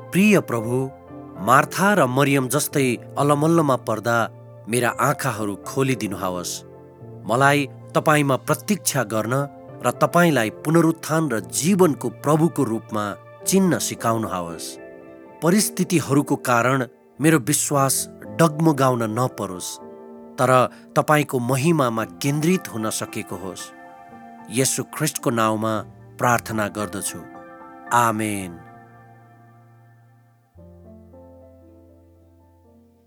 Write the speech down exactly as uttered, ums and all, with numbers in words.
प्रिय प्रभु, मार्था र मरियम जस्तै अलमल्लमा पर्दा मेरा आँखाहरू खोलिदिनुहोस्। मलाई तपाईमा प्रतीक्षा गर्न र तपाईलाई पुनरुत्थान र जीवनको प्रभुको रूपमा चिन्न सिकाउनुहोस्। परिस्थितिहरूको कारण मेरो विश्वास डगमगाउन नपरोस्, तर तपाईको महिमामा केन्द्रित हुन सकेको होस्। येशू ख्रीष्टको नाउँमा प्रार्थना गर्दछु, आमेन।